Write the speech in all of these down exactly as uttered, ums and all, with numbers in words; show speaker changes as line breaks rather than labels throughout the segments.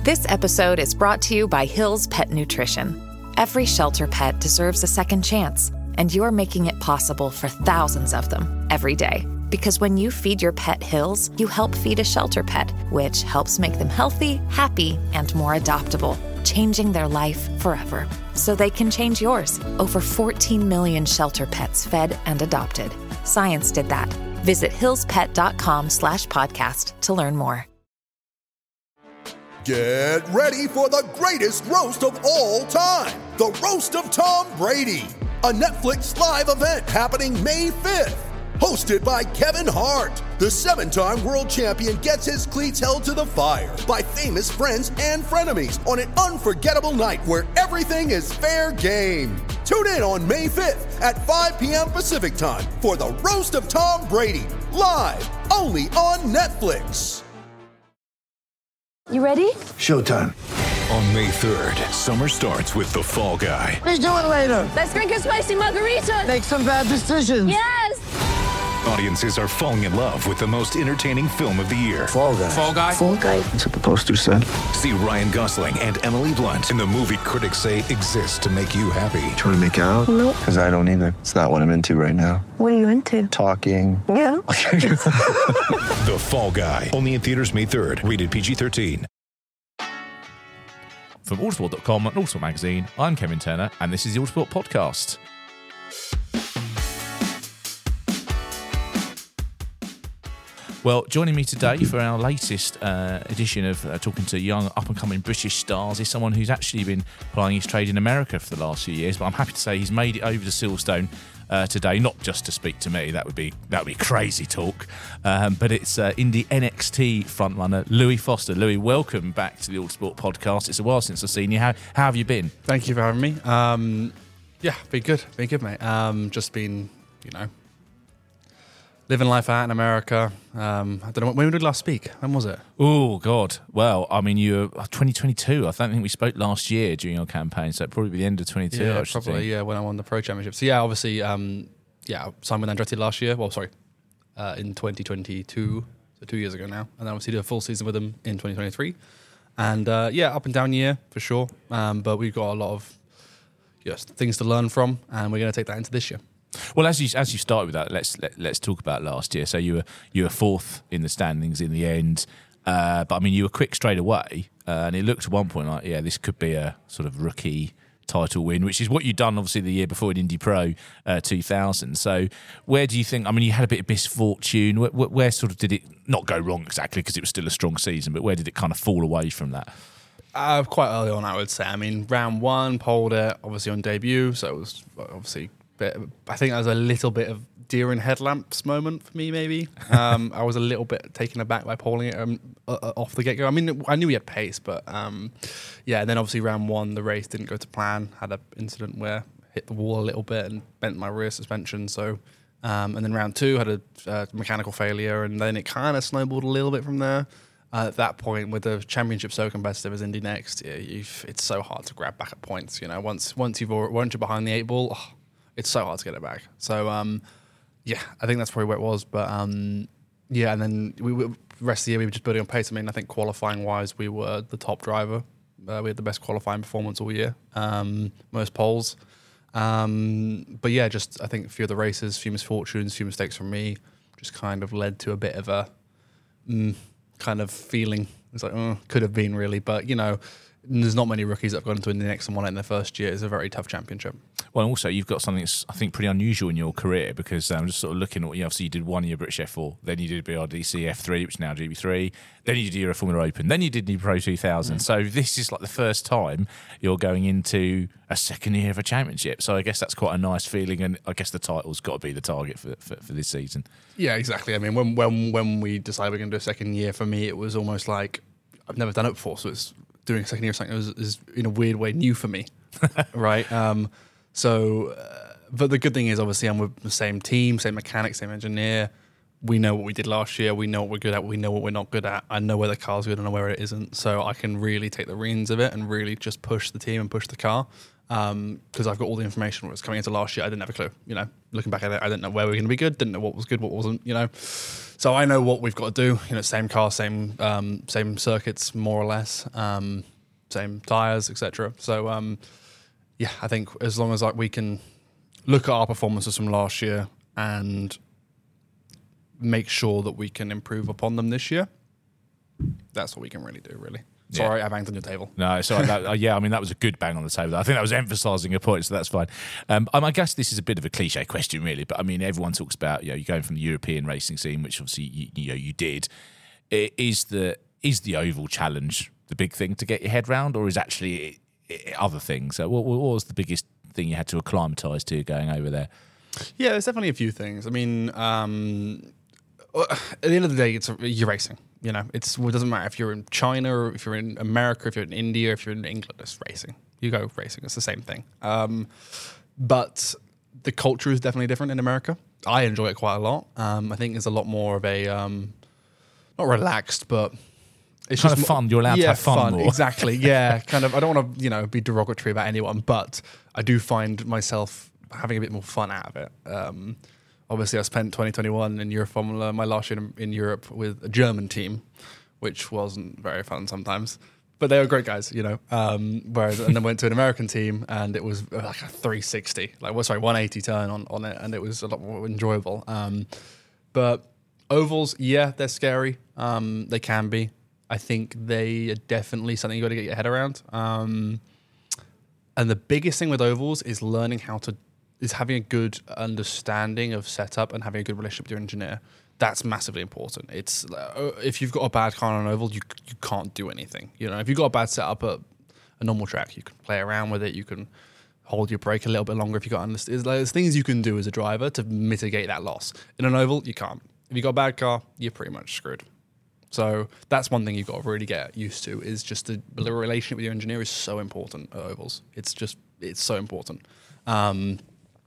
This episode is brought to you by Hill's Pet Nutrition. Every shelter pet deserves a second chance, and you're making it possible for thousands of them every day. Because when you feed your pet Hill's, you help feed a shelter pet, which helps make them healthy, happy, and more adoptable, changing their life forever. So they can change yours. Over fourteen million shelter pets fed and adopted. Science did that. Visit hillspet.com slash podcast to learn more.
Get ready for the greatest roast of all time, the Roast of Tom Brady, a Netflix live event happening May fifth. Hosted by Kevin Hart, the seven-time world champion gets his cleats held to the fire by famous friends and frenemies on an unforgettable night where everything is fair game. Tune in on May fifth at five p.m. Pacific time for the Roast of Tom Brady, live only on Netflix.
You ready?
Showtime.
On May third, summer starts with The Fall Guy.
Let's do it later.
Let's drink a spicy margarita.
Make some bad decisions.
Yes!
Audiences are falling in love with the most entertaining film of the year.
Fall Guy.
Fall Guy?
Fall Guy.
That's what the poster said.
See Ryan Gosling and Emily Blunt in the movie critics say exists to make you happy.
Trying to make it out?
Nope.
Because I don't either. It's not what I'm into right now.
What are you into?
Talking.
Yeah.
The Fall Guy. Only in theaters May third. Rated P G thirteen.
From Autosport dot com and Autosport Magazine, I'm Kevin Turner, and this is the Autosport Podcast. Well, joining me today for our latest uh, edition of uh, talking to young, up-and-coming British stars is someone who's actually been plying his trade in America for the last few years, but I'm happy to say he's made it over to Silverstone uh, today, not just to speak to me, that would be that would be crazy talk, um, but it's uh, Indy N X T frontrunner Louis Foster. Louis, welcome back to the Autosport Podcast. It's a while since I've seen you. How, how have you been?
Thank you for having me. Um, yeah, been good, been good, mate. Um, just been, you know, living life out in America. Um, I don't know, when did we last speak? When was it?
Oh, God. Well, I mean, you were twenty twenty-two. I don't think we spoke last year during your campaign, so it'd probably be the end of twenty-two.
Yeah,
I should
probably,
think.
yeah, when I won the Pro Championship. So, yeah, obviously, um, yeah, I signed with Andretti last year. Well, sorry, uh, in twenty twenty-two, so two years ago now. And then obviously did a full season with them in twenty twenty-three. And, uh, yeah, up and down year, for sure. Um, but we've got a lot of yes, things to learn from, and we're going to take that into this year.
Well, as you as you start with that, let's let, let's talk about last year. So you were you were fourth in the standings in the end, uh, but I mean you were quick straight away, uh, and it looked at one point like yeah, this could be a sort of rookie title win, which is what you'd done obviously the year before in Indy Pro uh, two thousand. So where do you think? I mean, you had a bit of misfortune. Where, where, where sort of did it not go wrong exactly because it was still a strong season, but where did it kind of fall away from that?
Uh, quite early on, I would say. I mean, round one, poled it obviously on debut, so it was obviously. Bit, I think that was a little bit of deer in headlamps moment for me, maybe. Um, I was a little bit taken aback by polling it um, uh, off the get-go. I mean, I knew he had pace, but um, yeah, and then obviously round one, the race didn't go to plan. Had an incident where I hit the wall a little bit and bent my rear suspension. So, um, and then round two had a uh, mechanical failure, and then it kind of snowballed a little bit from there. Uh, at that point, with the championship so competitive as Indy Next, yeah, you've, it's so hard to grab back at points. You know, once once you've once you're behind the eight ball. Oh, it's so hard to get it back. So, um, yeah, I think that's probably where it was. But, um, yeah, and then we, we, the rest of the year we were just building on pace. I mean, I think qualifying-wise, we were the top driver. Uh, we had the best qualifying performance all year, um, most poles. Um, but, yeah, just I think a few of the races, a few misfortunes, a few mistakes from me just kind of led to a bit of a mm, kind of feeling. It's like, oh, could have been really. But, you know, there's not many rookies that have gone into the next and won it in their first year. It's a very tough championship.
Well, also, you've got something that's, I think, pretty unusual in your career because I'm um, just sort of looking at, you know, obviously you did one year British F four, then you did B R D C F three, which is now G B three, then you did Euro Formula Open, then you did Indy Pro two thousand. Mm. So this is like the first time you're going into a second year of a championship. So I guess that's quite a nice feeling, and I guess the title's got to be the target for, for, for this season.
Yeah, exactly. I mean, when when when we decided we're going to do a second year, for me, it was almost like I've never done it before, so it's doing a second year of something is, is in a weird way new for me, right? Um, so, uh, but the good thing is obviously I'm with the same team, same mechanic, same engineer. We know what we did last year. We know what we're good at. We know what we're not good at. I know where the car's good and where it isn't. So I can really take the reins of it and really just push the team and push the car. because I've got all the information. Whereas coming into last year, I didn't have a clue. You know, looking back at it, I didn't know where we were going to be good, didn't know what was good, what wasn't. You know, so I know what we've got to do. You know, same car, same um, same circuits, more or less, um, same tires, et cetera. So um, yeah, I think as long as like we can look at our performances from last year and make sure that we can improve upon them this year, that's what we can really do. Really. Sorry,
Yeah.
I banged on your table.
No, so that, uh, yeah, I mean that was a good bang on the table. I think that was emphasising a point, so that's fine. Um, um, I guess this is a bit of a cliche question, really, but I mean everyone talks about you know you're going from the European racing scene, which obviously you, you know you did. I- Is the is the oval challenge the big thing to get your head round, or is actually it, it, other things? So what, what was the biggest thing you had to acclimatise to going over there?
Yeah, there's definitely a few things. I mean, um, at the end of the day, it's you're racing. You know, it's it doesn't matter if you're in China or if you're in America, if you're in India, if you're in England. It's racing. You go racing. It's the same thing. Um, but the culture is definitely different in America. I enjoy it quite a lot. Um, I think it's a lot more of a um, not relaxed, but it's
Kind
just
of fun. You're allowed to
yeah,
have fun more.
Exactly. Yeah, kind of. I don't want to you know be derogatory about anyone, but I do find myself having a bit more fun out of it. Um, Obviously, I spent twenty twenty-one in Euroformula, my last year in, in Europe, with a German team, which wasn't very fun sometimes. But they were great guys, you know. Um, whereas, and then went to an American team, and it was like a three sixty, like well, sorry, one eighty turn on, on it, and it was a lot more enjoyable. Um, but ovals, yeah, they're scary. Um, they can be. I think they are definitely something you got to get your head around. Um, and the biggest thing with ovals is learning how to. is having a good understanding of setup and having a good relationship with your engineer. That's massively important. It's uh, if you've got a bad car on an oval, you you can't do anything. You know, if you've got a bad setup at a normal track, you can play around with it. You can hold your brake a little bit longer if you got. There's, there's things you can do as a driver to mitigate that loss. In an oval, you can't. If you got a bad car, you're pretty much screwed. So that's one thing you've got to really get used to. Is just the, the relationship with your engineer is so important at ovals. It's just it's so important. Um,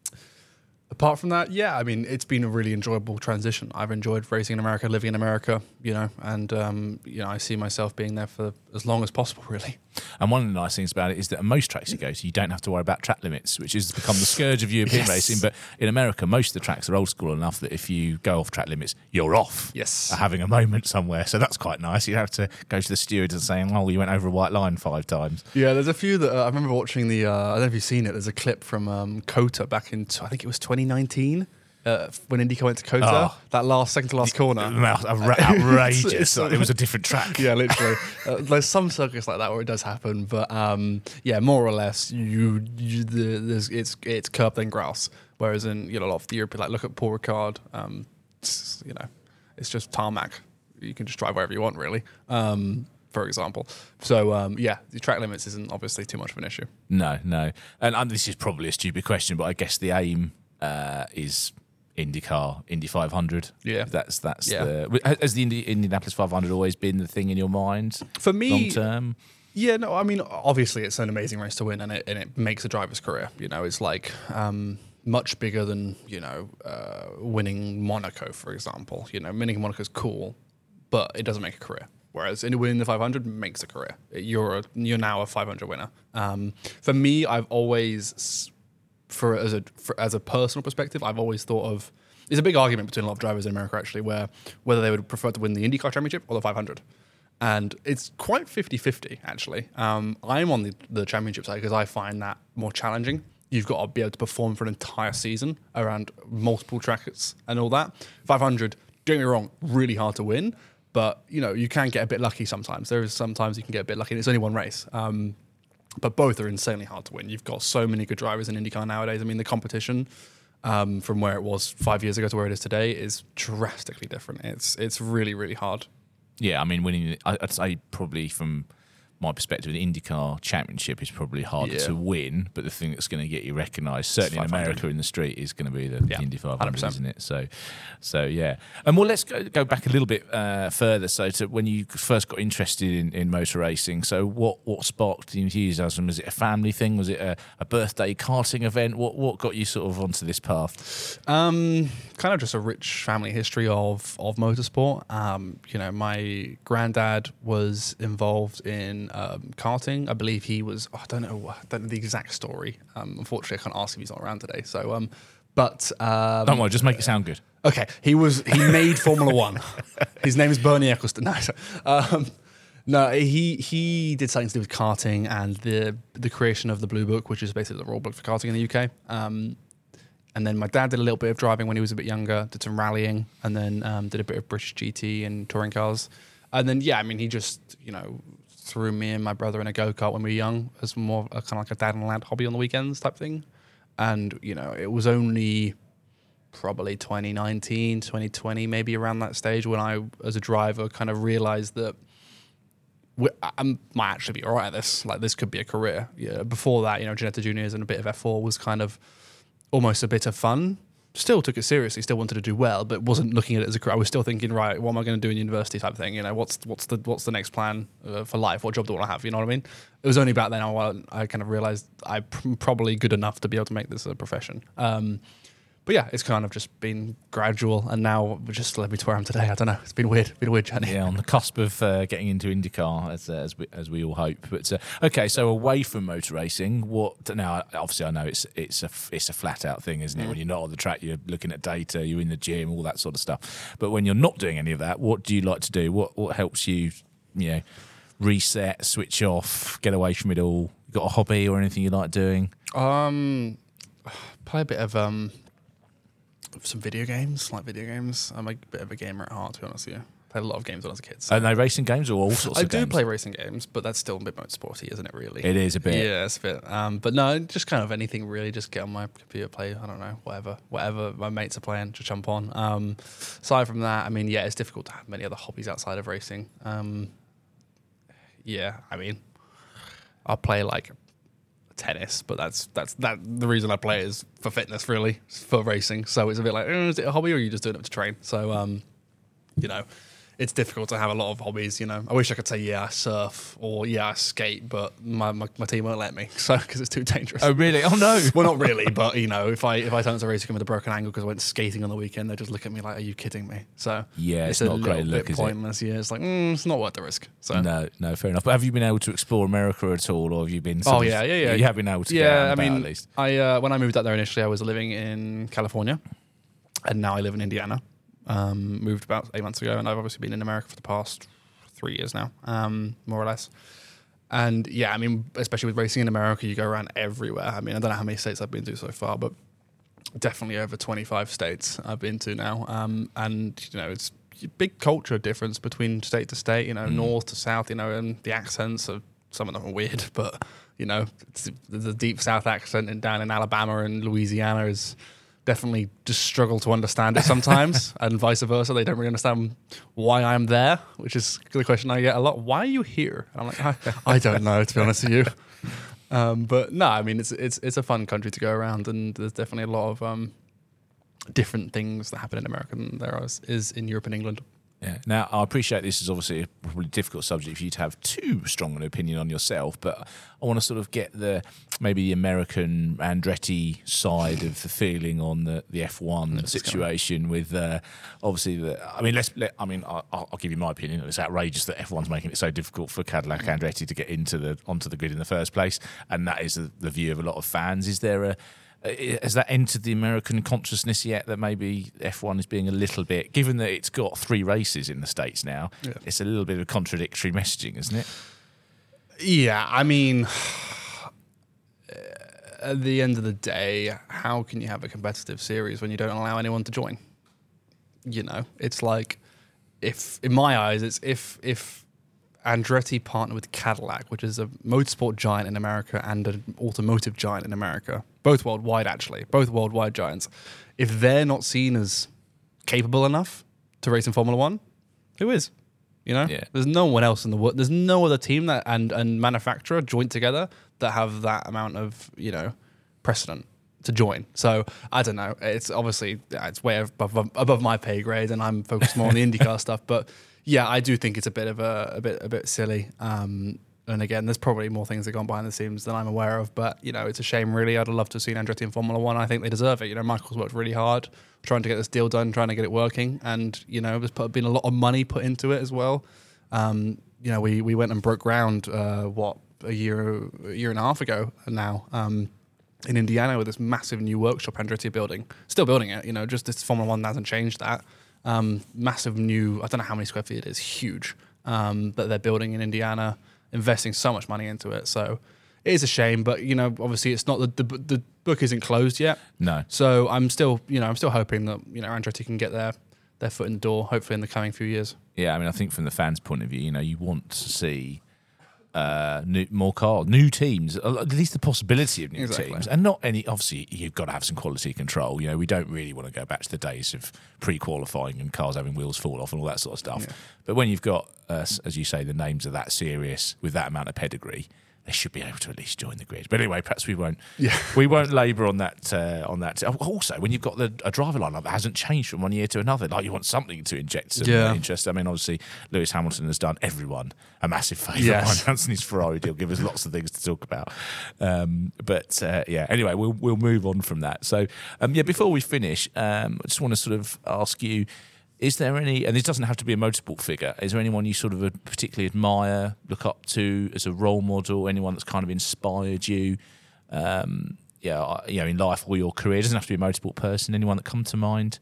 Apart from that, yeah, I mean, it's been a really enjoyable transition. I've enjoyed racing in America, living in America, you know, and, um, you know, I see myself being there for as long as possible, really.
And one of the nice things about it is that at most tracks you go to, you don't have to worry about track limits, which has become the scourge of European
Yes.
racing. But in America, most of the tracks are old school enough that if you go off track limits, you're off.
Yes.
Are having a moment somewhere. So that's quite nice. You have to go to the stewards and saying, oh, you went over a white line five times.
Yeah, there's a few that uh, I remember watching the, uh, I don't know if you've seen it, there's a clip from um, COTA back in, I think it was twenty nineteen. Uh, when IndyCar went to COTA,
Oh.
that last second to last corner.
Outrageous.
It's-
it was a different track.
Yeah, literally. uh, there's some circuits like that where it does happen, but um, yeah, more or less, you, you the, there's it's it's curb then grass. Whereas in you know a lot of the Europe, like look at Paul Ricard, um, it's, you know, it's just tarmac. You can just drive wherever you want, really. Um, for example, so um, yeah, the track limits isn't obviously too much of an issue.
No, no. And um, this is probably a stupid question, but I guess the aim uh, is IndyCar, Indy five hundred.
Yeah.
That's that's
Yeah.
the. Has the Indy, Indianapolis five hundred always been the thing in your mind?
For me,
long term.
Yeah, no, I mean, obviously it's an amazing race to win, and it and it makes a driver's career. You know, it's like um, much bigger than you know uh, winning Monaco, for example. You know, winning Monaco is cool, but it doesn't make a career. Whereas in winning the five hundred makes a career. You're a, you're now a five hundred winner. Um, for me, I've always, for as a for, as a personal perspective, I've always thought of. There's a big argument between a lot of drivers in America actually, where whether they would prefer to win the IndyCar Championship or the five hundred. And it's quite fifty-fifty, actually. Um, I'm on the, the championship side because I find that more challenging. You've got to be able to perform for an entire season around multiple tracks and all that. five hundred, don't get me wrong, really hard to win. But, you know, you can get a bit lucky sometimes. There is sometimes you can get a bit lucky, and it's only one race. Um, but both are insanely hard to win. You've got so many good drivers in IndyCar nowadays. I mean, the competition um, from where it was five years ago to where it is today is drastically different. It's it's really, really hard.
Yeah, I mean, winning, I'd say probably from my perspective, the IndyCar Championship is probably harder
Yeah.
to win, but the thing that's going to get you recognised, certainly in
five hundred.
America in the street, is going to be the
Yeah,
Indy five
one hundred
hundred,
percent.
isn't it? So, so yeah. And well, let's go, go back a little bit uh, further. So, to when you first got interested in, in motor racing, so what what sparked the enthusiasm? Was it a family thing? Was it a, a birthday karting event? What what got you sort of onto this path?
Um, kind of just a rich family history of of motorsport. Um, you know, my granddad was involved in um, karting. I believe he was. Oh, I don't know. I don't know the exact story. Um, unfortunately, I can't ask if he's not around today. So, um, but um,
Don't worry, just make it sound good.
okay, he was. He made Formula One. His name is Bernie Eccleston. No, sorry. um, no, he he did something to do with karting and the the creation of the Blue Book, which is basically the rule book for karting in the U K. Um, And then my dad did a little bit of driving when he was a bit younger, did some rallying, and then um, did a bit of British G T and touring cars. And then, yeah, I mean, he just, you know, threw me and my brother in a go-kart when we were young as more a, kind of like a dad and lad hobby on the weekends type thing. And, you know, it was only probably twenty nineteen, twenty twenty, maybe around that stage when I, as a driver, kind of realized that we, I might actually be all right at this. Like, this could be a career. Yeah. Before that, you know, Ginetta Juniors and a bit of F four was kind of almost a bit of fun. Still took it seriously, still wanted to do well, but wasn't looking at it as a career. I was still thinking, right, what am I going to do in university type thing? You know, what's what's the what's the next plan uh, for life? What job do I want to have? You know what I mean? It was only back then I, I kind of realized I'm pr- probably good enough to be able to make this a profession. Um, but yeah, it's kind of just been gradual, and now we're just led me to where I am today. I don't know. It's been weird. It's been a weird journey.
Yeah, on the cusp of uh, getting into IndyCar, as uh, as, we, as we all hope. But uh, okay, so away from motor racing, what now? Obviously, I know it's it's a it's a flat out thing, isn't it? Mm. When you're not on the track, you're looking at data, you're in the gym, all that sort of stuff. But when you're not doing any of that, what do you like to do? What what helps you, you know, reset, switch off, get away from it all? You got a hobby or anything you like doing?
Um, play a bit of um. some video games, like video games. I'm a bit of a gamer at heart, to be honest with you. Played a lot of games when I was a kid. So.
Are they racing games or all sorts
I
of
do
games?
play racing games, but that's still a bit motorsporty, isn't it, really?
It is a bit.
Yeah, it's a bit. Um, but no, just kind of anything, really. Just get on my computer, play, I don't know, whatever. Whatever my mates are playing, just jump on. Um, aside from that, I mean, yeah, it's difficult to have many other hobbies outside of racing. Um, yeah, I mean, I'll play, like, tennis, but that's that's that the reason I play it is for fitness, really, for racing. So it's a bit like, oh, is it a hobby or are you just doing it to train? So um you know, it's difficult to have a lot of hobbies. You know, I wish I could say yeah I surf or yeah I skate, but my, my, my team won't let me, so because it's too dangerous.
Oh really? Oh no.
Well, not really, but you know, if I if I turn to racing with a broken ankle because I went skating on the weekend, they just look at me like, are you kidding me? So
yeah, it's,
it's
not
a
a great
little
look,
bit
is
pointless.
it?
Yeah, it's like mm, it's not worth the risk. So
no, no, fair enough. But have you been able to explore America at all, or have you been?
Oh
sort
yeah,
of,
yeah, yeah.
You have been able to.
Yeah,
get out and
I
about
mean,
at least.
I uh, when I moved out there initially, I was living in California, and now I live in Indiana. Um, moved about eight months ago, and I've obviously been in America for the past three years now, um, more or less. And yeah, I mean, especially with racing in America, you go around everywhere. I mean, I don't know how many states I've been to so far, but definitely over twenty-five states I've been to now. Um, and you know, it's a big culture difference between state to state. You know, mm. north to south. You know, and the accents are some of them are weird, but you know, it's the deep South accent in, down in Alabama and Louisiana is definitely just struggle to understand it sometimes, and vice versa. They don't really understand why I'm there, which is the question I get a lot. Why are you here? And I'm like, I, I don't know, to be honest with you. Um, but no, I mean, it's it's it's a fun country to go around, and there's definitely a lot of um, different things that happen in America than there is, is in Europe and England.
Yeah. Now, I appreciate this is obviously a probably difficult subject for you to have too strong an opinion on yourself, but I want to sort of get the maybe the American Andretti side of the feeling on the, the F one That's situation with uh, obviously the. I mean, let's. Let, I mean, I'll, I'll give you my opinion. It's outrageous that F one's making it so difficult for Cadillac Andretti to get into the onto the grid in the first place, and that is the, the view of a lot of fans. Is there a Has that entered the American consciousness yet that maybe F one is being a little bit, given that it's got three races in the States now, yeah. It's a little bit of contradictory messaging, isn't it?
Yeah, I mean, at the end of the day, how can you have a competitive series when you don't allow anyone to join? You know, it's like, if in my eyes, it's if if Andretti partnered with Cadillac, which is a motorsport giant in America and an automotive giant in America, both worldwide actually, both worldwide giants. If they're not seen as capable enough to race in Formula One, who is? You know,
yeah.
There's no one else in the world. There's no other team that and and manufacturer joint together that have that amount of, you know, precedent to join. So I don't know. It's obviously it's way above above my pay grade, and I'm focused more on the IndyCar stuff. But yeah, I do think it's a bit of a, a bit a bit silly. Um, and again, there's probably more things that go on behind the scenes than I'm aware of. But you know, it's a shame. Really, I'd love to have seen Andretti in Formula One. I think they deserve it. You know, Michael's worked really hard trying to get this deal done, trying to get it working, and you know, there's put, been a lot of money put into it as well. Um, you know, we, we went and broke ground, uh, what, a year, a year and a half ago now, um, in Indiana with this massive new workshop Andretti are building. Still building it, you know, just this Formula One hasn't changed that. Um, massive new, I don't know how many square feet it is, huge. Um, but they're building in Indiana, investing so much money into it. So it is a shame, but, you know, obviously it's not, the, the, the book isn't closed yet.
No.
So I'm still, you know, I'm still hoping that, you know, Andretti can get their, their foot in the door, hopefully in the coming few years.
Yeah, I mean, I think from the fans' point of view, you know, you want to see uh, new, more cars, new teams, at least the possibility of new
Exactly.
teams, and not any. Obviously, you've got to have some quality control. You know, we don't really want to go back to the days of pre-qualifying and cars having wheels fall off and all that sort of stuff. Yeah. But when you've got, uh, as you say, the names are that serious with that amount of pedigree, they should be able to at least join the grid. But anyway, perhaps we won't. Yeah. We won't labour on that. Uh, on that. Also, when you've got the, a driver lineup that hasn't changed from one year to another, like you want something to inject some
yeah.
interest. I mean, obviously, Lewis Hamilton has done everyone a massive favour
yes.
by announcing his Ferrari deal. Give us lots of things to talk about. Um, but uh, yeah, anyway, we'll we'll move on from that. So um, yeah, before we finish, um, I just want to sort of ask you. Is there any, and this doesn't have to be a motorsport figure, is there anyone you sort of particularly admire, look up to as a role model, anyone that's kind of inspired you, um, yeah, you know, in life or your career? It doesn't have to be a motorsport person, anyone that come to mind?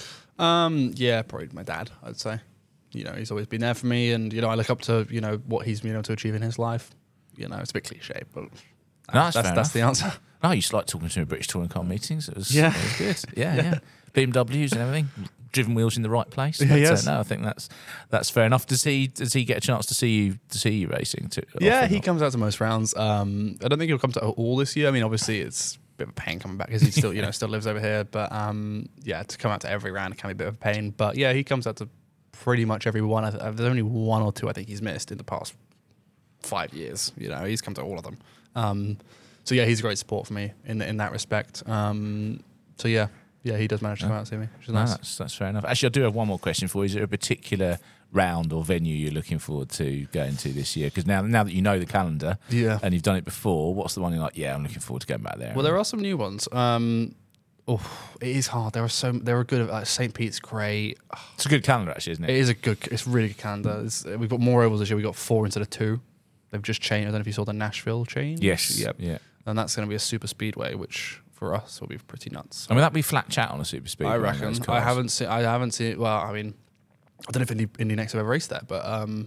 Um, yeah, probably my dad, I'd say. You know, he's always been there for me, and, you know, I look up to, you know, what he's been able to achieve in his life. You know, it's a bit cliche, but
no, that's,
that's, that's the answer.
No, I used to like talking to him at British Touring Car meetings. It was,
yeah.
it was good. Yeah, yeah. yeah. B M Ws and everything. Driven wheels in the right place.
Yeah,
but,
yes.
uh, no, I think that's that's fair enough. Does he does he get a chance to see you to see you racing? To,
yeah, he comes out to most rounds. Um, I don't think he'll come to all this year. I mean, obviously it's a bit of a pain coming back because he still you know still lives over here. But um, yeah, to come out to every round can be a bit of a pain. But yeah, he comes out to pretty much every one. I th- there's only one or two I think he's missed in the past five years. You know, he's come to all of them. Um, so yeah, he's a great support for me in in that respect. Um, so yeah. Yeah, he does manage to come out and see me, which is
no,
nice.
That's, that's fair enough. Actually, I do have one more question for you. Is there a particular round or venue you're looking forward to going to this year? Because now, now that you know the calendar
yeah.
and you've done it before, what's the one you're like, yeah, I'm looking forward to going back there?
Well, there are some new ones. Um, oh, it is hard. There are so there are good. Like Saint Pete's great.
It's a good calendar, actually, isn't it?
It is a good. It's a really good calendar. It's, we've got more ovals this year. We've got four instead of two. They've just changed. I don't know if you saw the Nashville change.
Yes.
Yep.
Yeah.
And that's going to be a super speedway, which for us will be pretty nuts.
I mean, that'd be flat chat on a super speedway.
I reckon. I haven't seen. I haven't seen. Well, I mean, I don't know if Indy, Indy Next have ever raced there, but um,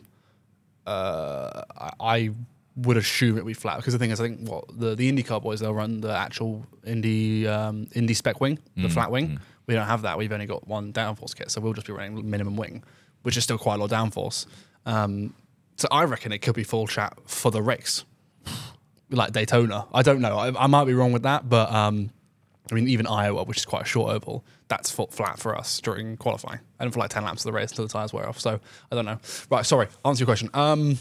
uh, I, I would assume it'd be flat because the thing is, I think what the the IndyCar boys they'll run the actual Indy um, Indy spec wing, the
Mm,
flat wing.
mm.
We don't have that. We've only got one downforce kit, so we'll just be running minimum wing, which is still quite a lot of downforce. Um, so I reckon it could be full chat for the race. Like Daytona. I don't know. I, I might be wrong with that, but um, I mean, even Iowa, which is quite a short oval, that's foot flat for us during qualifying. And for like ten laps of the race until the tyres wear off. So I don't know. Right, sorry. Answer your question. Um,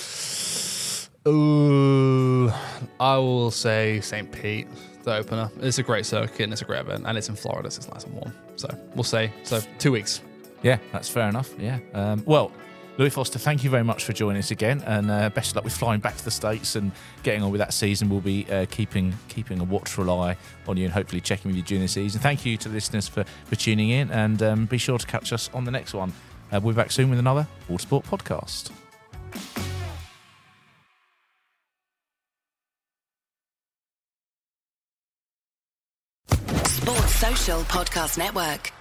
ooh, I will say Saint Pete, the opener. It's a great circuit and it's a great event. And it's in Florida, so it's nice and warm. So we'll say, so two weeks.
Yeah, that's fair enough. Yeah. Um, well, Louis Foster, thank you very much for joining us again, and uh, best of luck with flying back to the States and getting on with that season. We'll be uh, keeping keeping a watchful eye on you and hopefully checking with you during the season. Thank you to the listeners for, for tuning in, and um, be sure to catch us on the next one. Uh, we'll be back soon with another Autosport podcast.
Sports Social Podcast Network.